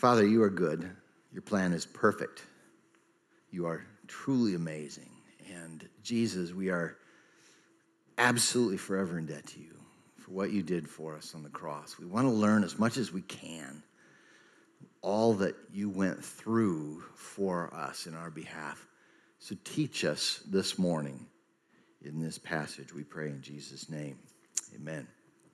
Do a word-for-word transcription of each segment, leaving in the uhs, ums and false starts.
Father, you are good. Your plan is perfect. You are truly amazing. And Jesus, we are absolutely forever in debt to you for what you did for us on the cross. We want to learn as much as we can all that you went through for us in our behalf. So teach us this morning in this passage, we pray in Jesus' name. Amen.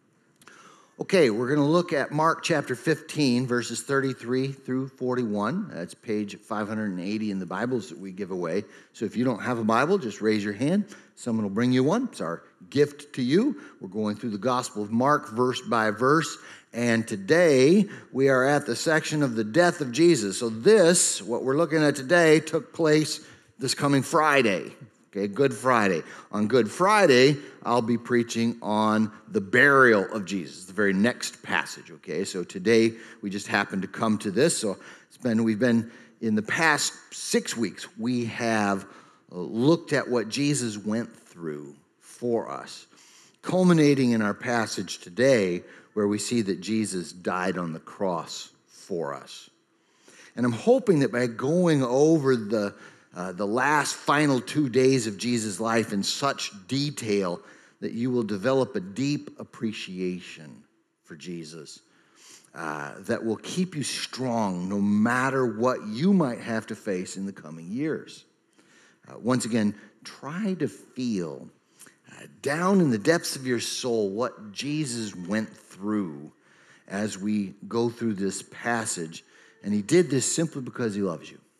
Okay, we're going to look at Mark chapter fifteen, verses thirty-three through forty-one. That's page five hundred eighty in the Bibles that we give away. So if you don't have a Bible, just raise your hand. Someone will bring you one. It's our gift to you. We're going through the Gospel of Mark verse by verse. And today we are at the section of the death of Jesus. So this, what we're looking at today, took place this coming Friday. Okay, Good Friday. On Good Friday, I'll be preaching on the burial of Jesus, the very next passage, okay? So today, we just happened to come to this. So it's been, we've been, in the past six weeks, we have looked at what Jesus went through for us, culminating in our passage today, where we see that Jesus died on the cross for us. And I'm hoping that by going over the Uh, the last final two days of Jesus' life in such detail that you will develop a deep appreciation for Jesus uh, that will keep you strong no matter what you might have to face in the coming years. Uh, once again, try to feel uh, down in the depths of your soul what Jesus went through as we go through this passage. And he did this simply because he loves you.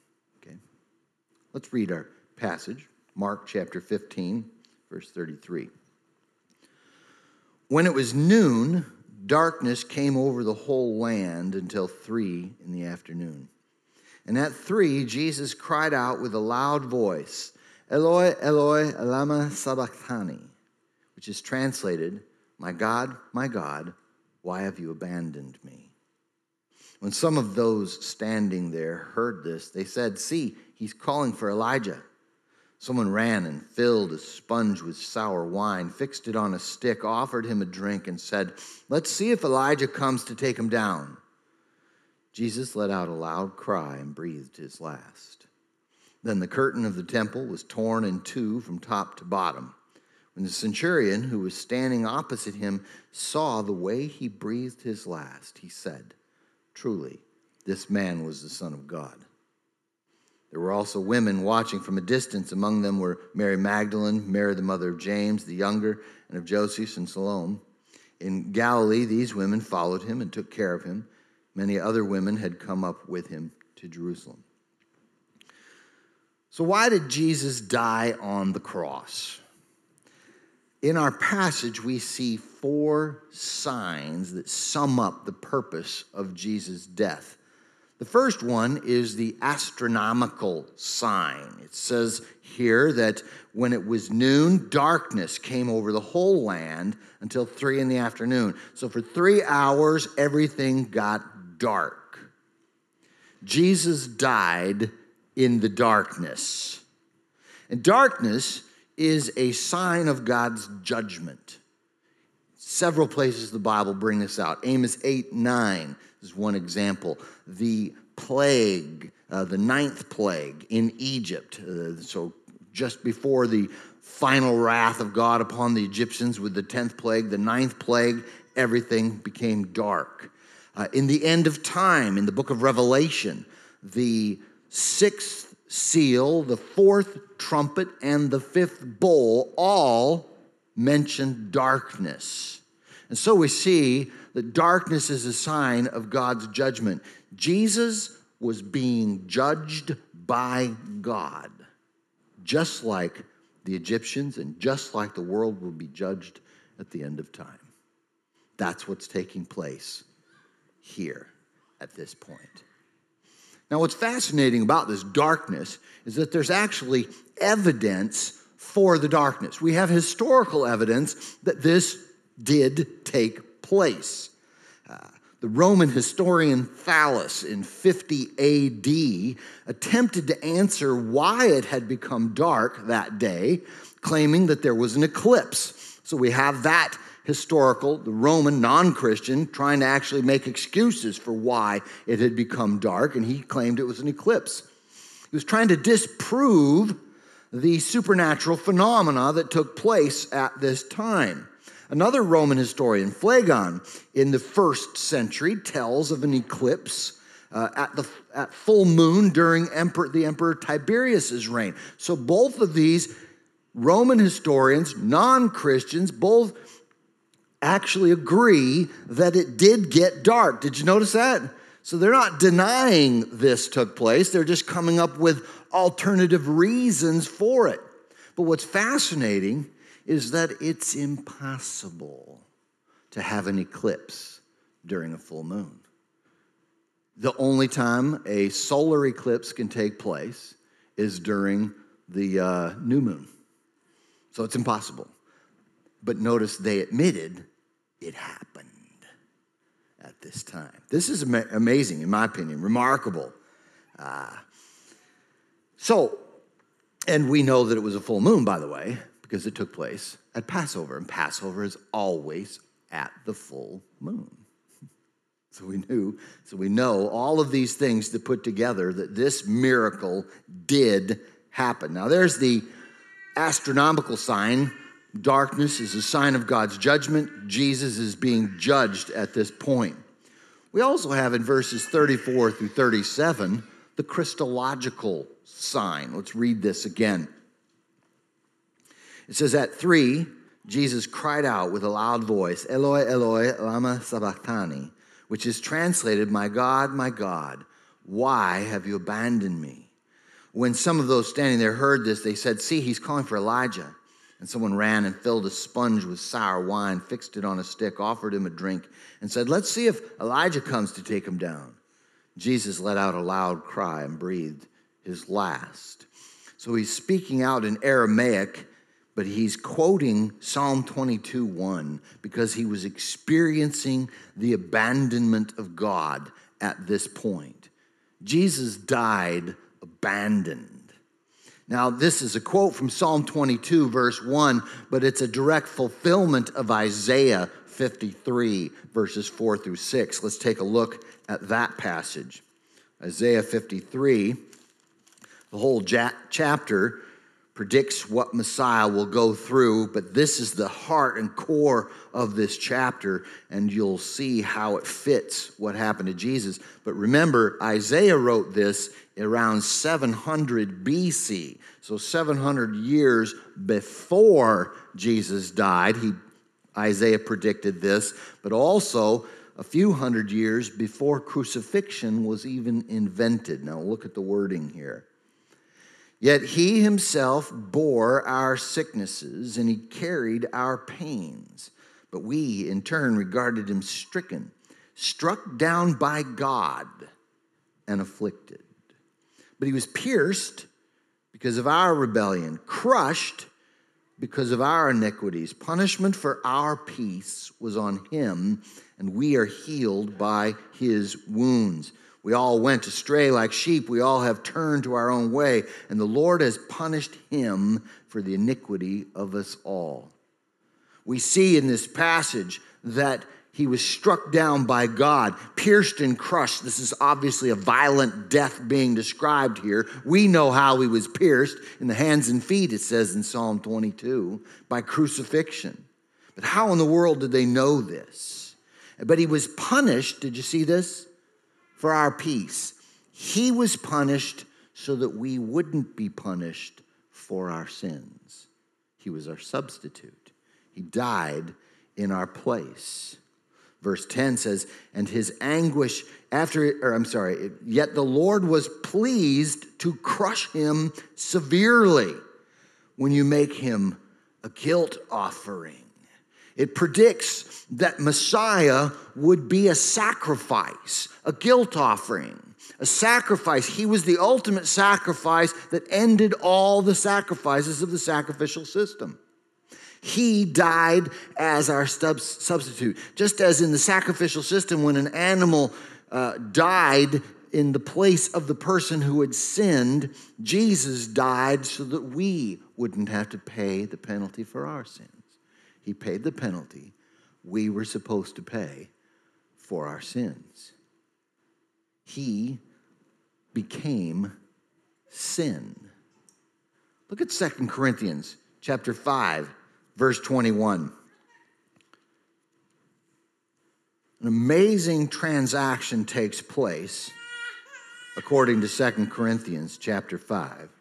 Let's read our passage, Mark chapter fifteen, verse thirty-three. When it was noon, darkness came over the whole land until three in the afternoon. And at three, Jesus cried out with a loud voice, Eloi, Eloi, lama sabachthani, which is translated, My God, my God, why have you abandoned me? When some of those standing there heard this, they said, See, he's calling for Elijah. Someone ran and filled a sponge with sour wine, fixed it on a stick, offered him a drink, and said, Let's see if Elijah comes to take him down. Jesus let out a loud cry and breathed his last. Then the curtain of the temple was torn in two from top to bottom. When the centurion, who was standing opposite him, saw the way he breathed his last, he said, Truly, this man was the Son of God. There were also women watching from a distance. Among them were Mary Magdalene, Mary the mother of James the younger, and of Joseph and Salome. In Galilee, these women followed him and took care of him. Many other women had come up with him to Jerusalem. So why did Jesus die on the cross? In our passage, we see four signs that sum up the purpose of Jesus' death. The first one is the astronomical sign. It says here that when it was noon, darkness came over the whole land until three in the afternoon. So for three hours, everything got dark. Jesus died in the darkness. And darkness is a sign of God's judgment. Several places the Bible bring this out. Amos eight nine is one example. The plague, uh, the ninth plague in Egypt. Uh, so just before the final wrath of God upon the Egyptians with the tenth plague, the ninth plague, everything became dark. Uh, in the end of time, in the book of Revelation, the sixth seal, the fourth trumpet, and the fifth bowl all mention darkness. And so we see that darkness is a sign of God's judgment. Jesus was being judged by God, just like the Egyptians and just like the world will be judged at the end of time. That's what's taking place here at this point. Now, what's fascinating about this darkness is that there's actually evidence for the darkness. We have historical evidence that this did take place. Uh, the Roman historian Thallus in fifty A D attempted to answer why it had become dark that day, claiming that there was an eclipse. So we have that historical, the Roman non-Christian, trying to actually make excuses for why it had become dark, and he claimed it was an eclipse. He was trying to disprove the supernatural phenomena that took place at this time. Another Roman historian, Phlegon, in the first century, tells of an eclipse uh, at the at full moon during Emperor, the Emperor Tiberius's reign. So both of these Roman historians, non-Christians, both actually agree that it did get dark. Did you notice that? So they're not denying this took place. They're just coming up with alternative reasons for it. But what's fascinating is that it's impossible to have an eclipse during a full moon. The only time a solar eclipse can take place is during the uh, new moon. So it's impossible. But notice they admitted it happened at this time. This is ama- amazing, in my opinion, remarkable. Uh, so, and we know that it was a full moon, by the way, because it took place at Passover. And Passover is always at the full moon. So we knew, so we know all of these things to put together that this miracle did happen. Now there's the astronomical sign. Darkness is a sign of God's judgment. Jesus is being judged at this point. We also have in verses thirty-four through thirty-seven the Christological sign. Let's read this again. It says, at three, Jesus cried out with a loud voice, Eloi, Eloi, lama sabachthani, which is translated, my God, my God, why have you abandoned me? When some of those standing there heard this, they said, see, he's calling for Elijah. And someone ran and filled a sponge with sour wine, fixed it on a stick, offered him a drink, and said, let's see if Elijah comes to take him down. Jesus let out a loud cry and breathed his last. So he's speaking out in Aramaic, but he's quoting Psalm twenty-two one because he was experiencing the abandonment of God at this point. Jesus died abandoned. Now, this is a quote from Psalm twenty-two, verse one, but it's a direct fulfillment of Isaiah fifty-three, verses four through six. Let's take a look at that passage. Isaiah fifty-three, the whole ja- chapter predicts what Messiah will go through, but this is the heart and core of this chapter, and you'll see how it fits what happened to Jesus. But remember, Isaiah wrote this around seven hundred B C, so seven hundred years before Jesus died. He, Isaiah predicted this, but also a few hundred years before crucifixion was even invented. Now look at the wording here. Yet he himself bore our sicknesses, and he carried our pains. But we, in turn, regarded him stricken, struck down by God, and afflicted. But he was pierced because of our rebellion, crushed because of our iniquities. Punishment for our peace was on him, and we are healed by his wounds. We all went astray like sheep. We all have turned to our own way, and the Lord has punished him for the iniquity of us all. We see in this passage that he was struck down by God, pierced and crushed. This is obviously a violent death being described here. We know how he was pierced in the hands and feet, it says in Psalm twenty-two, by crucifixion. But how in the world did they know this? But he was punished, did you see this? For our peace. He was punished so that we wouldn't be punished for our sins. He was our substitute. He died in our place. Verse ten says, and his anguish after, or I'm sorry, yet the Lord was pleased to crush him severely when you make him a guilt offering. It predicts that Messiah would be a sacrifice, a guilt offering, a sacrifice. He was the ultimate sacrifice that ended all the sacrifices of the sacrificial system. He died as our substitute. Just as in the sacrificial system, when an animal uh, died in the place of the person who had sinned, Jesus died so that we wouldn't have to pay the penalty for our sins. He paid the penalty we were supposed to pay for our sins. He became sin. Look at Second Corinthians chapter five, verse twenty-one. An amazing transaction takes place according to Second Corinthians chapter five.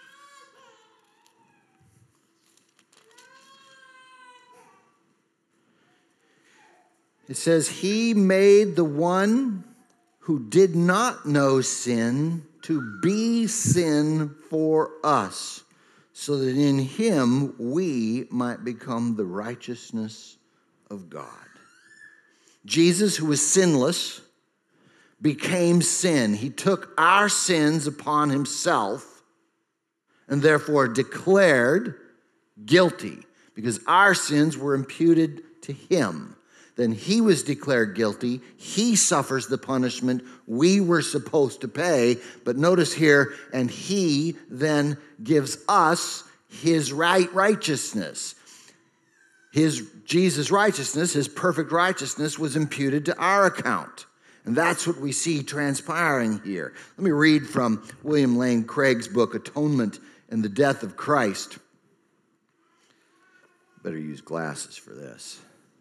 It says, he made the one who did not know sin to be sin for us, so that in him we might become the righteousness of God. Jesus, who was sinless, became sin. He took our sins upon himself and therefore declared guilty because our sins were imputed to him. Then he was declared guilty. He suffers the punishment we were supposed to pay. But notice here, and he then gives us his right righteousness. His Jesus' righteousness, his perfect righteousness, was imputed to our account. And that's what we see transpiring here. Let me read from William Lane Craig's book, Atonement and the Death of Christ. Better use glasses for this.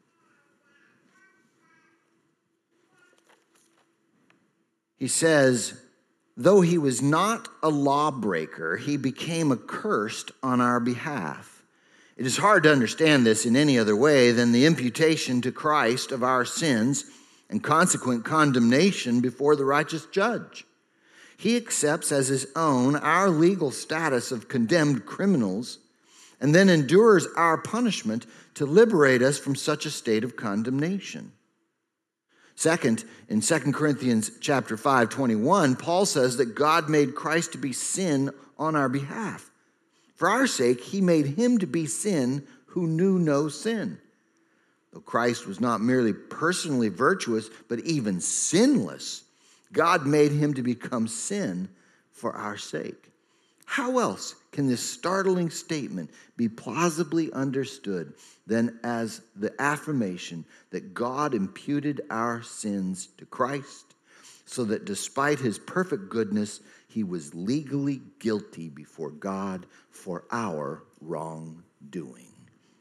He says, though he was not a lawbreaker, he became accursed on our behalf. It is hard to understand this in any other way than the imputation to Christ of our sins and consequent condemnation before the righteous judge. He accepts as his own our legal status of condemned criminals and then endures our punishment to liberate us from such a state of condemnation. Second, in Second Corinthians chapter five, twenty-one, Paul says that God made Christ to be sin on our behalf. For our sake, he made him to be sin who knew no sin. Though Christ was not merely personally virtuous, but even sinless, God made him to become sin for our sake. How else can this startling statement be plausibly understood than as the affirmation that God imputed our sins to Christ, so that despite his perfect goodness, he was legally guilty before God for our wrongdoing.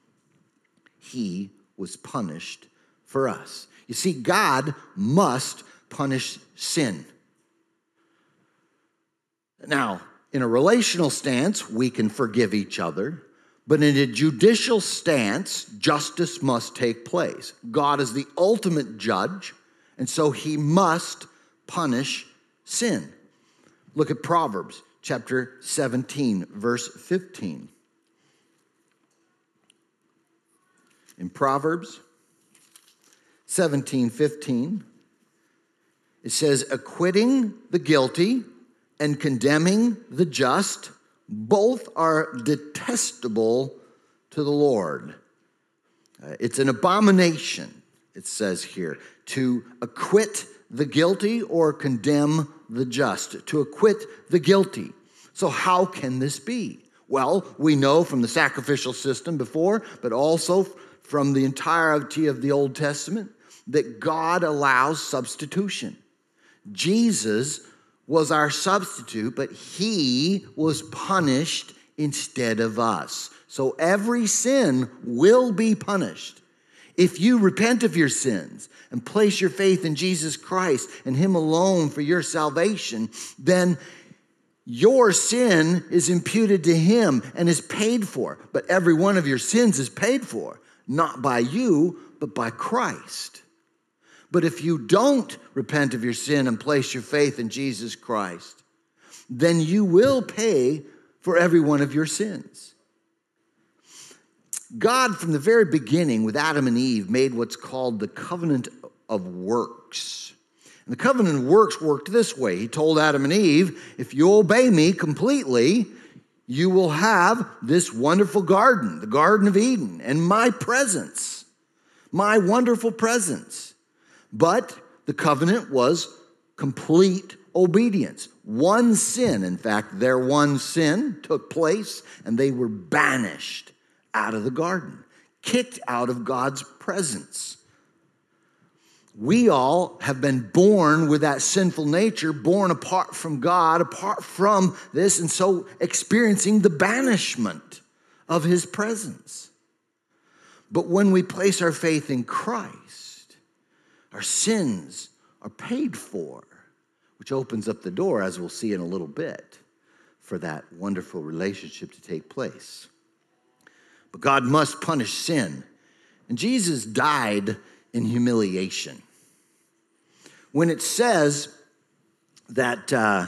He was punished for us. You see, God must punish sin. Now, in a relational stance, we can forgive each other, but in a judicial stance, justice must take place. God is the ultimate judge, and so he must punish sin. Look at Proverbs chapter seventeen, verse fifteen. In Proverbs seventeen, fifteen, it says, acquitting the guilty and condemning the just, both are detestable to the Lord. Uh, it's an abomination, it says here, to acquit the guilty or condemn the just, to acquit the guilty. So how can this be? Well, we know from the sacrificial system before, but also from the entirety of the Old Testament, that God allows substitution. Jesus was our substitute, but he was punished instead of us. So every sin will be punished. If you repent of your sins and place your faith in Jesus Christ and him alone for your salvation, then your sin is imputed to him and is paid for. But every one of your sins is paid for, not by you, but by Christ. But if you don't repent of your sin and place your faith in Jesus Christ, then you will pay for every one of your sins. God, from the very beginning, with Adam and Eve, made what's called the covenant of works. And the covenant of works worked this way. He told Adam and Eve, if you obey me completely, you will have this wonderful garden, the Garden of Eden, and my presence, my wonderful presence. But the covenant was complete obedience. One sin, in fact, their one sin took place, and they were banished out of the garden, kicked out of God's presence. We all have been born with that sinful nature, born apart from God, apart from this, and so experiencing the banishment of his presence. But when we place our faith in Christ, our sins are paid for, which opens up the door, as we'll see in a little bit, for that wonderful relationship to take place. But God must punish sin, and Jesus died in humiliation. When it says that uh,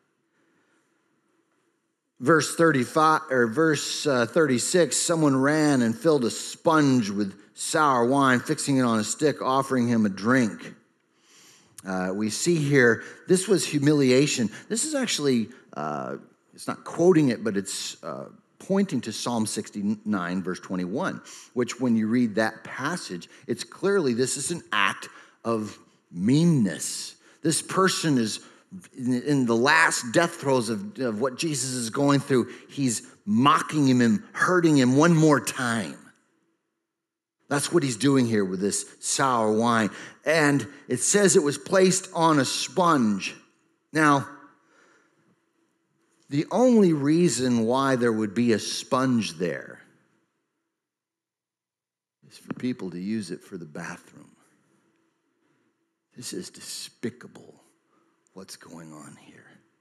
verse thirty-five or verse uh, thirty-six, someone ran and filled a sponge with sour wine, fixing it on a stick, offering him a drink. Uh, we see here, this was humiliation. This is actually, uh, it's not quoting it, but it's uh, pointing to Psalm sixty-nine, verse twenty-one, which when you read that passage, it's clearly this is an act of meanness. This person is in the last death throes of, of what Jesus is going through. He's mocking him and hurting him one more time. That's what he's doing here with this sour wine. And it says it was placed on a sponge. Now, the only reason why there would be a sponge there is for people to use it for the bathroom. This is despicable, what's going on here.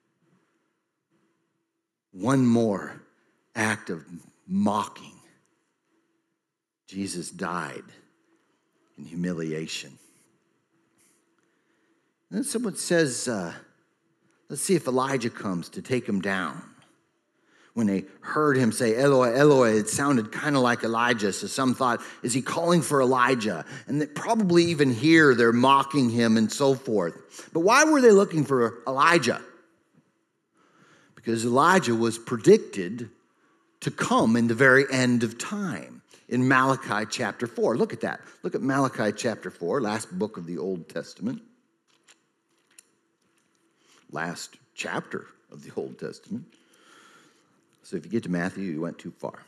One more act of mocking. Jesus died in humiliation. And then someone says, uh, let's see if Elijah comes to take him down. When they heard him say, Eloi, Eloi, it sounded kind of like Elijah. So some thought, is he calling for Elijah? And they probably even here they're mocking him and so forth. But why were they looking for Elijah? Because Elijah was predicted to come in the very end of time in Malachi chapter four. Look at that. Look at Malachi chapter four, last book of the Old Testament. Last chapter of the Old Testament. So if you get to Matthew, you went too far.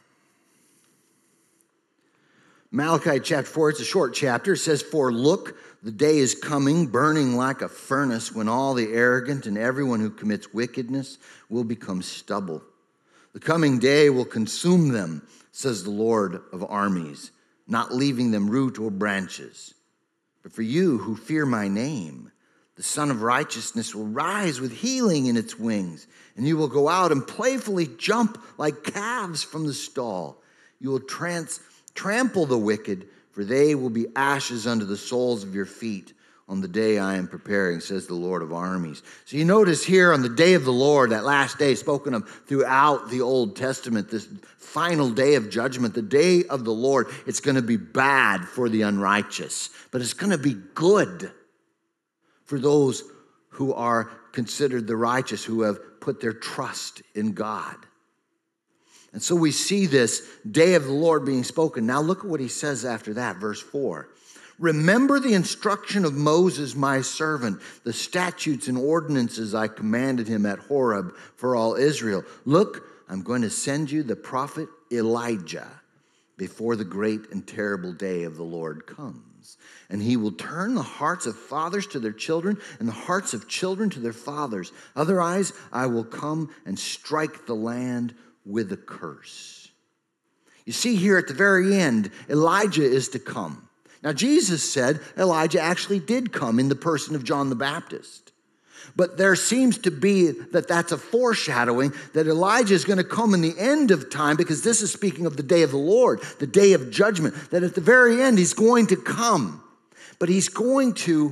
Malachi chapter four, it's a short chapter. It says, for look, the day is coming, burning like a furnace, when all the arrogant and everyone who commits wickedness will become stubble. The coming day will consume them, says the Lord of armies, not leaving them root or branches. But for you who fear my name, the Son of Righteousness will rise with healing in its wings, and you will go out and playfully jump like calves from the stall. You will trans- trample the wicked, for they will be ashes under the soles of your feet on the day I am preparing, says the Lord of armies. So you notice here on the day of the Lord, that last day spoken of throughout the Old Testament, this final day of judgment, the day of the Lord, it's going to be bad for the unrighteous, but it's going to be good for those who are considered the righteous, who have put their trust in God. And so we see this day of the Lord being spoken. Now look at what he says after that, verse four. Remember the instruction of Moses, my servant, the statutes and ordinances I commanded him at Horeb for all Israel. Look, I'm going to send you the prophet Elijah before the great and terrible day of the Lord comes. And he will turn the hearts of fathers to their children and the hearts of children to their fathers. Otherwise, I will come and strike the land with a curse. You see here at the very end, Elijah is to come. Now, Jesus said Elijah actually did come in the person of John the Baptist. But there seems to be that that's a foreshadowing that Elijah is going to come in the end of time, because this is speaking of the day of the Lord, the day of judgment, that at the very end he's going to come. But he's going to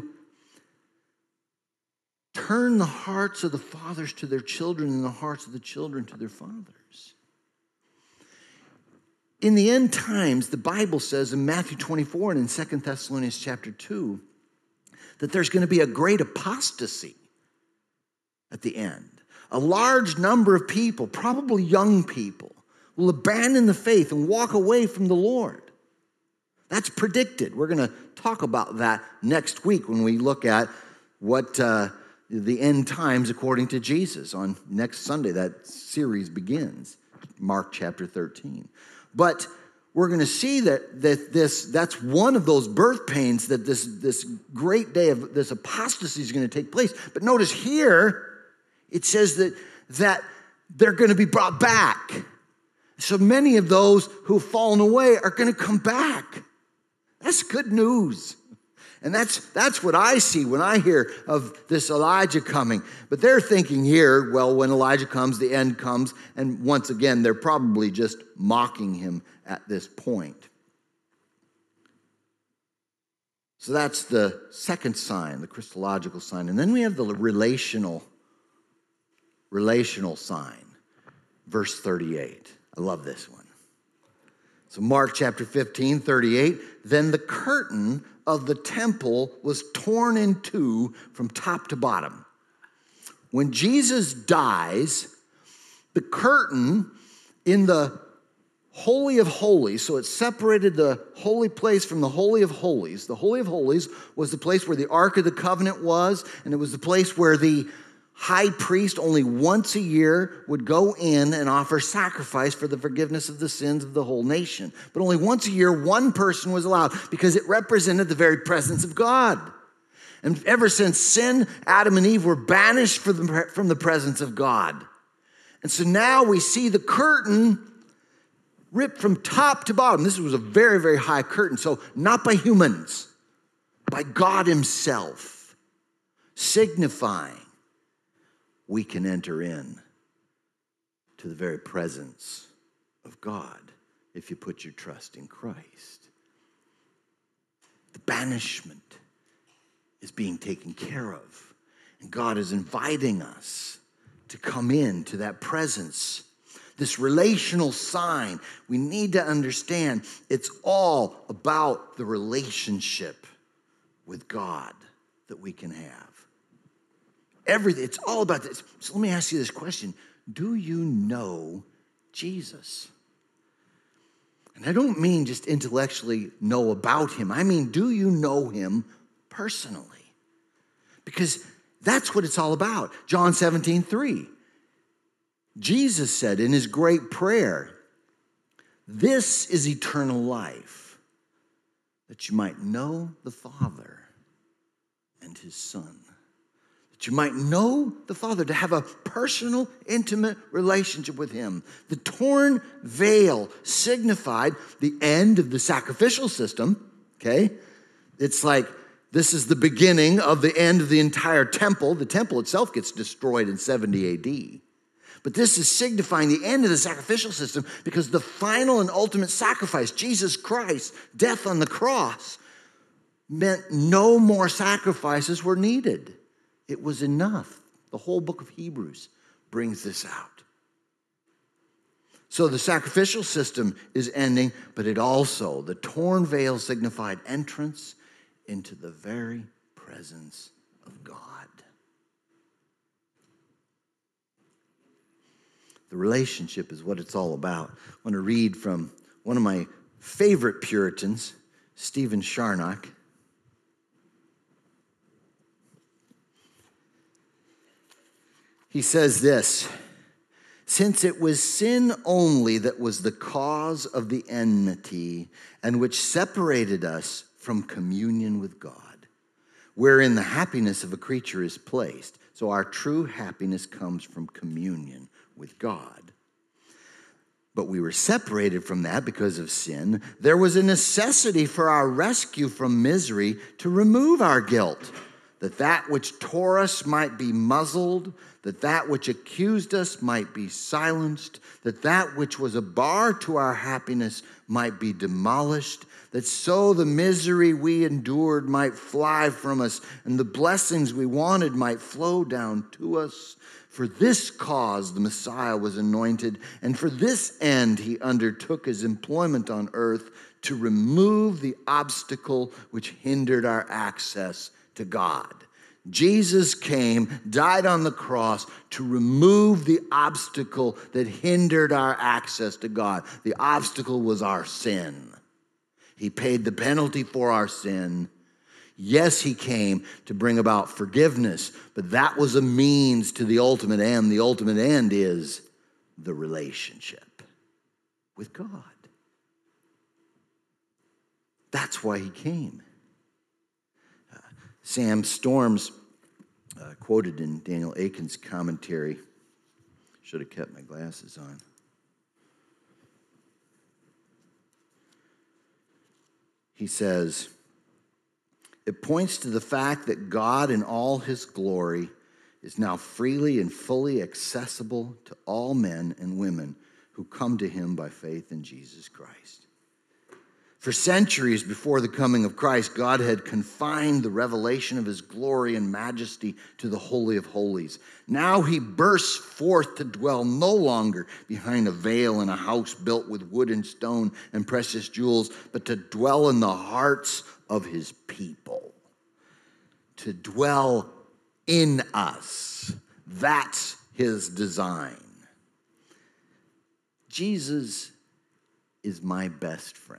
turn the hearts of the fathers to their children and the hearts of the children to their fathers. In the end times, the Bible says in Matthew twenty-four and in Second Thessalonians chapter two, that there's going to be a great apostasy at the end. A large number of people, probably young people, will abandon the faith and walk away from the Lord. That's predicted. We're going to talk about that next week when we look at what uh, the end times according to Jesus. On next Sunday, that series begins, Mark chapter thirteen. But we're going to see that, that this that's one of those birth pains, that this, this great day of this apostasy is going to take place. But notice here, it says that, that they're going to be brought back. So many of those who've fallen away are going to come back. That's good news. And that's, that's what I see when I hear of this Elijah coming. But they're thinking here, well, when Elijah comes, the end comes. And once again, they're probably just mocking him at this point. So that's the second sign, the Christological sign. And then we have the relational, relational sign, verse thirty-eight. I love this one. So Mark chapter fifteen, thirty-eight, then the curtain of the temple was torn in two from top to bottom. When Jesus dies, the curtain in the Holy of Holies, so it separated the holy place from the Holy of Holies. The Holy of Holies was the place where the Ark of the Covenant was, and it was the place where the high priest only once a year would go in and offer sacrifice for the forgiveness of the sins of the whole nation. But only once a year, one person was allowed because it represented the very presence of God. And ever since sin, Adam and Eve were banished from the, from the presence of God. And so now we see the curtain ripped from top to bottom. This was a very, very high curtain. So not by humans, by God himself, signifying we can enter in to the very presence of God if you put your trust in Christ. The banishment is being taken care of, and God is inviting us to come into that presence. This relational sign, we need to understand it's all about the relationship with God that we can have. Everything, it's all about this. So let me ask you this question. Do you know Jesus? And I don't mean just intellectually know about him. I mean, do you know him personally? Because that's what it's all about. John seventeen, three. Jesus said in his great prayer, this is eternal life, that you might know the Father and his Son. That you might know the Father, to have a personal, intimate relationship with him. The torn veil signified the end of the sacrificial system, okay? It's like this is the beginning of the end of the entire temple. The temple itself gets destroyed in seventy A D. But this is signifying the end of the sacrificial system because the final and ultimate sacrifice, Jesus Christ, death on the cross, meant no more sacrifices were needed. It was enough. The whole book of Hebrews brings this out. So the sacrificial system is ending, but it also, the torn veil signified entrance into the very presence of God. The relationship is what it's all about. I want to read from one of my favorite Puritans, Stephen Charnock. He says this, since it was sin only that was the cause of the enmity and which separated us from communion with God, wherein the happiness of a creature is placed. So our true happiness comes from communion with God. But we were separated from that because of sin. There was a necessity for our rescue from misery to remove our guilt, that that which tore us might be muzzled, that that which accused us might be silenced, that that which was a bar to our happiness might be demolished, that so the misery we endured might fly from us, and the blessings we wanted might flow down to us. For this cause the Messiah was anointed, and for this end he undertook his employment on earth, to remove the obstacle which hindered our access to God. Jesus came, died on the cross to remove the obstacle that hindered our access to God. The obstacle was our sin. He paid the penalty for our sin. Yes, he came to bring about forgiveness, but that was a means to the ultimate end. The ultimate end is the relationship with God. That's why he came. Uh, Sam Storms, uh, quoted in Daniel Aiken's commentary, should have kept my glasses on. He says, it points to the fact that God in all his glory is now freely and fully accessible to all men and women who come to him by faith in Jesus Christ. For centuries before the coming of Christ, God had confined the revelation of his glory and majesty to the Holy of Holies. Now he bursts forth to dwell no longer behind a veil in a house built with wood and stone and precious jewels, but to dwell in the hearts of his people. To dwell in us. That's his design. Jesus is my best friend.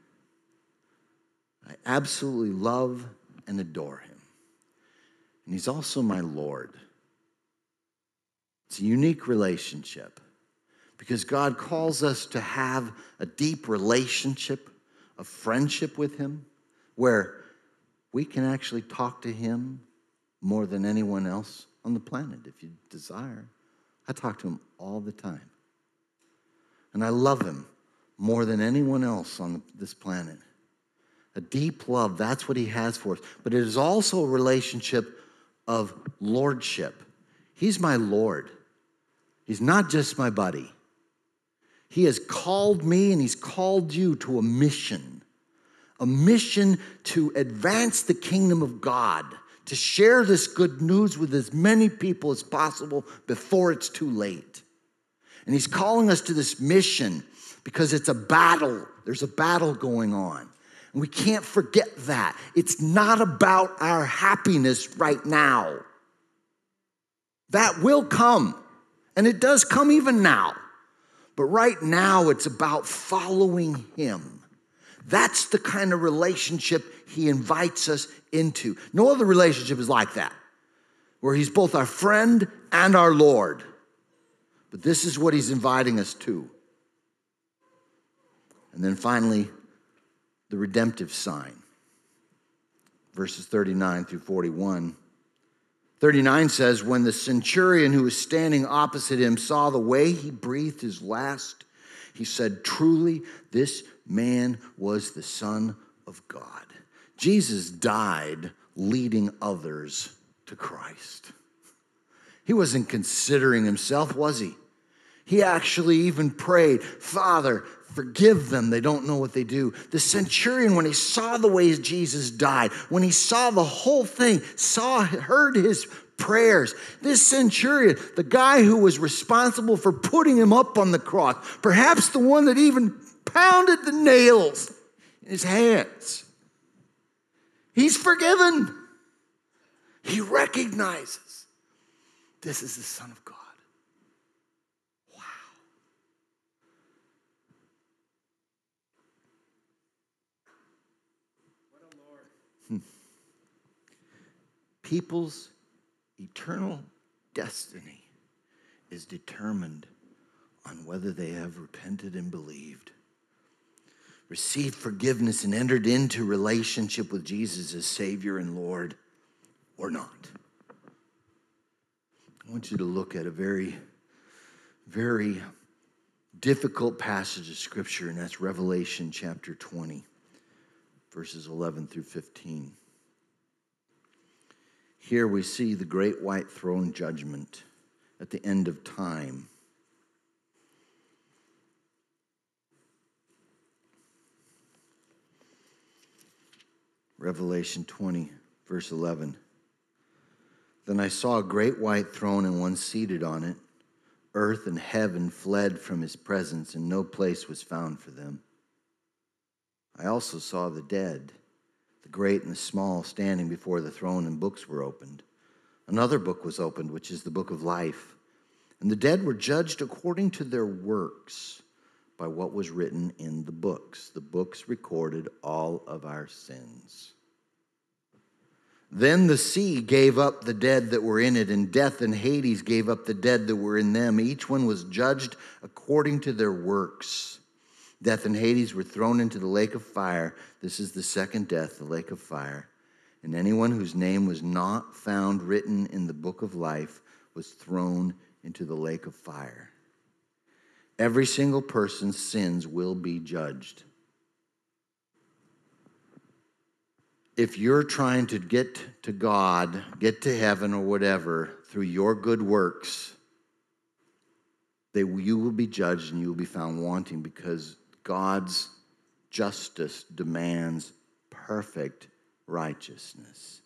I absolutely love and adore him. And he's also my Lord. It's a unique relationship because God calls us to have a deep relationship, a friendship with him, where we can actually talk to him more than anyone else on the planet if you desire. I talk to him all the time. And I love him more than anyone else on this planet. A deep love, that's what he has for us. But it is also a relationship of lordship. He's my Lord. He's not just my buddy. He has called me and he's called you to a mission. A mission to advance the kingdom of God, to share this good news with as many people as possible before it's too late. And he's calling us to this mission because it's a battle. There's a battle going on. And we can't forget that. It's not about our happiness right now. That will come. And it does come even now. But right now, it's about following him. That's the kind of relationship he invites us into. No other relationship is like that, where he's both our friend and our Lord. But this is what he's inviting us to. And then finally, the redemptive sign. Verses thirty-nine through forty-one. thirty-nine says, when the centurion who was standing opposite him saw the way he breathed his last, he said, truly, this man was the Son of God. Jesus died leading others to Christ. He wasn't considering himself, was he? He actually even prayed, Father, forgive them. They don't know what they do. The centurion, when he saw the way Jesus died, when he saw the whole thing, saw, heard his prayers. This centurion, the guy who was responsible for putting him up on the cross, perhaps the one that even pounded the nails in his hands, he's forgiven. He recognizes this is the Son of God. Wow. What a Lord. Hmm. People's eternal destiny is determined on whether they have repented and believed, received forgiveness and entered into relationship with Jesus as Savior and Lord or not. I want you to look at a very, very difficult passage of Scripture, and that's Revelation chapter twenty, verses eleven through fifteen. Here we see the great white throne judgment at the end of time. Revelation twenty, verse eleven. Then I saw a great white throne and one seated on it. Earth and heaven fled from his presence, and no place was found for them. I also saw the dead, the great and the small, standing before the throne, and books were opened. Another book was opened, which is the book of life. And the dead were judged according to their works by what was written in the books. The books recorded all of our sins. Then the sea gave up the dead that were in it, and death and Hades gave up the dead that were in them. Each one was judged according to their works. Death and Hades were thrown into the lake of fire. This is the second death, the lake of fire. And anyone whose name was not found written in the book of life was thrown into the lake of fire. Every single person's sins will be judged. If you're trying to get to God, get to heaven or whatever, through your good works, they, you will be judged and you will be found wanting, because God's justice demands perfect righteousness.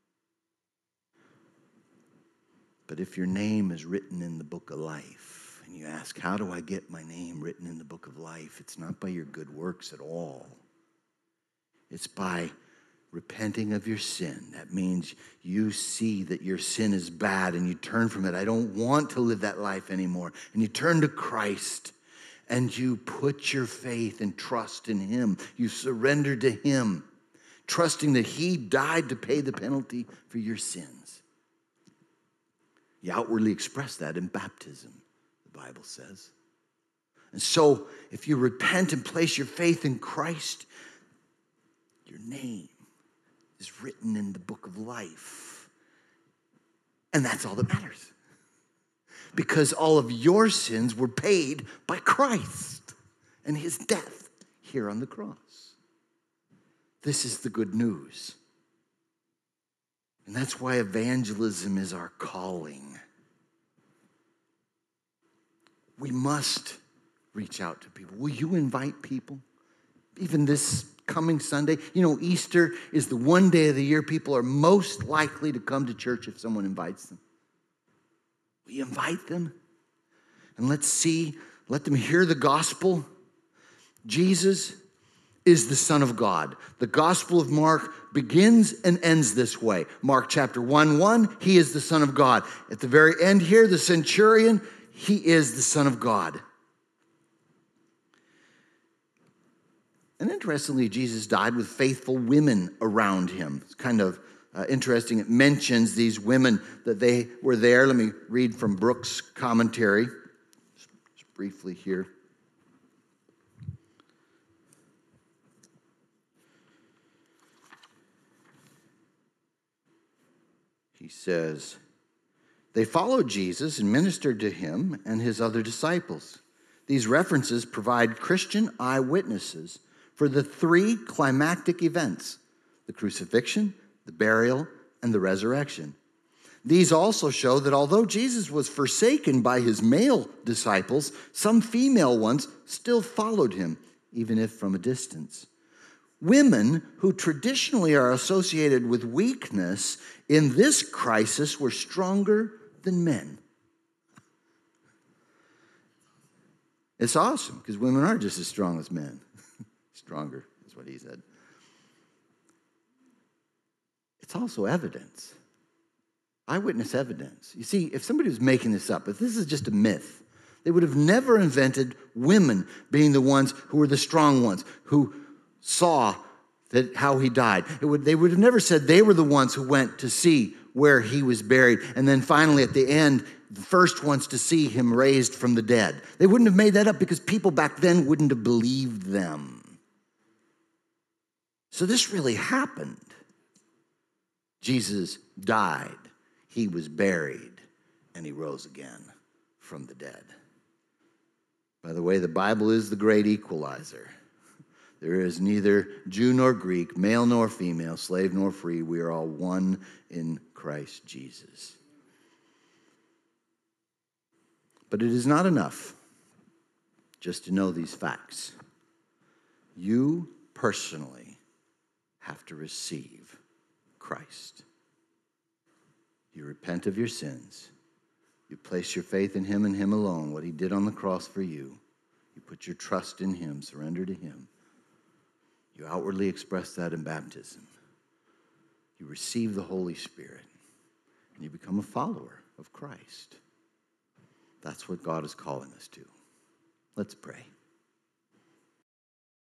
But if your name is written in the book of life, and you ask, how do I get my name written in the book of life? It's not by your good works at all. It's by repenting of your sin. That means you see that your sin is bad and you turn from it. I don't want to live that life anymore. And you turn to Christ and you put your faith and trust in him. You surrender to him, trusting that he died to pay the penalty for your sins. You outwardly express that in baptism, the Bible says. And so if you repent and place your faith in Christ, your name is written in the book of life. And that's all that matters. Because all of your sins were paid by Christ and his death here on the cross. This is the good news. And that's why evangelism is our calling. We must reach out to people. Will you invite people? Even this coming Sunday. You know, Easter is the one day of the year people are most likely to come to church if someone invites them. Will you invite them? And let's see, let them hear the gospel. Jesus is the Son of God. The Gospel of Mark begins and ends this way. Mark chapter one, one, he is the Son of God. At the very end here, the centurion, he is the Son of God. And interestingly, Jesus died with faithful women around him. It's kind of uh, interesting. It mentions these women that they were there. Let me read from Brooks' commentary, just, just briefly here. He says, they followed Jesus and ministered to him and his other disciples. These references provide Christian eyewitnesses for the three climactic events: the crucifixion, the burial, and the resurrection. These also show that although Jesus was forsaken by his male disciples, some female ones still followed him, even if from a distance. Women who traditionally are associated with weakness in this crisis were stronger than men. It's awesome because women are just as strong as men. Stronger is what he said. It's also evidence. Eyewitness evidence. You see, if somebody was making this up, if this is just a myth, they would have never invented women being the ones who were the strong ones, who saw that how he died. It would, they would have never said they were the ones who went to see where he was buried. And then finally at the end, the first ones to see him raised from the dead. They wouldn't have made that up because people back then wouldn't have believed them. So this really happened. Jesus died, he was buried, and he rose again from the dead. By the way, the Bible is the great equalizer. There is neither Jew nor Greek, male nor female, slave nor free. We are all one in Christ Jesus. But it is not enough just to know these facts. You personally have to receive Christ. You repent of your sins. You place your faith in him and him alone, what he did on the cross for you. You put your trust in him, surrender to him. You outwardly express that in baptism. You receive the Holy Spirit, and you become a follower of Christ. That's what God is calling us to. Let's pray.